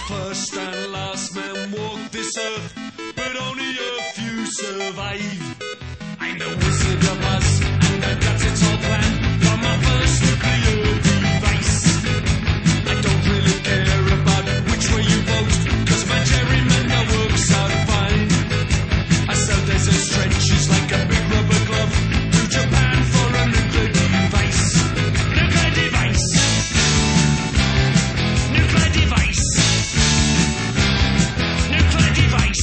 first and last men walk this earth, but only a few survive. I'm the Wizard of Oz, and I've got it all planned for my first nuclear device. I don't really care about which way you vote, 'cause my gerrymander works out fine. I sell desert stretches like a big rubber glove to Japan for a nuclear device. Nuclear device. Nuclear device. Nuclear device.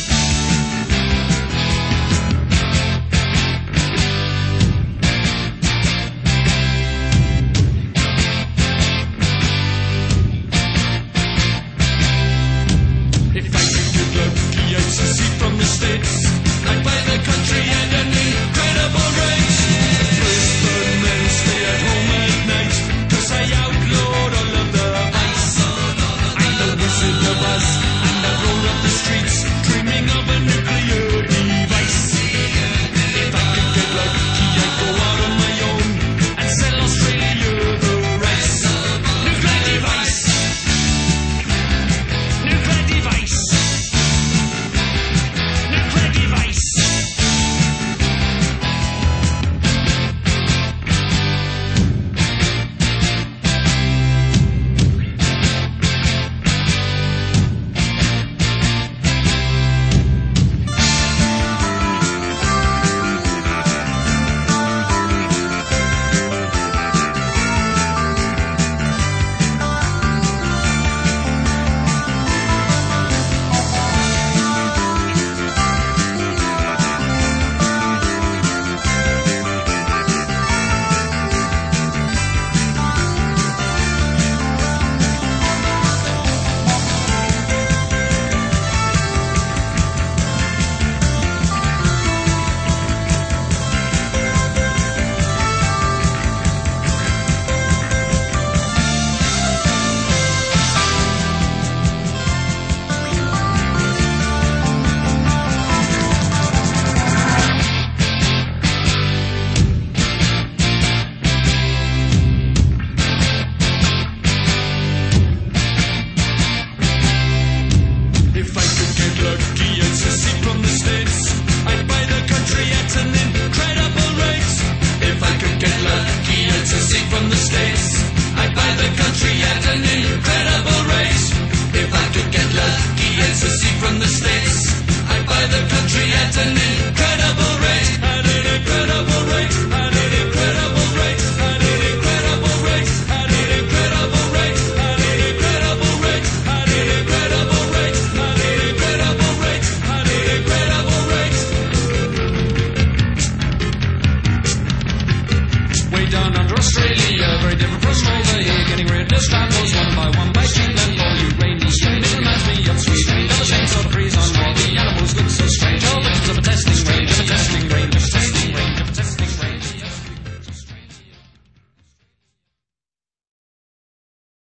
If I could get lucky, I'd secede from the States. I'd buy the country at an incredible rate. First birdmen stay at home at night, 'cause I outlawed all of the vice. I'm the Wizard of Oz, and I roll up the streets, dreaming of a nuclear device. If I could get lucky, I'd go out on my own and sell Australia the rice. Nuclear device. Nuclear device. Nuclear device. If I could get lucky, I'd secede from the States. I'd buy the country at an incredible rate. If I could get lucky, I'd secede from the States. I'd buy the country at an incredible rate. If I could get lucky, I'd secede from the States. I'd buy the country at an incredible rate. At an incredible rate. At an incredible rate. At an incredible rate. At an incredible rate. At an incredible rate. At an incredible rate. At an incredible rate. At an incredible rate. Way down under Australia, very different from over here. Getting rid of stamp one by one.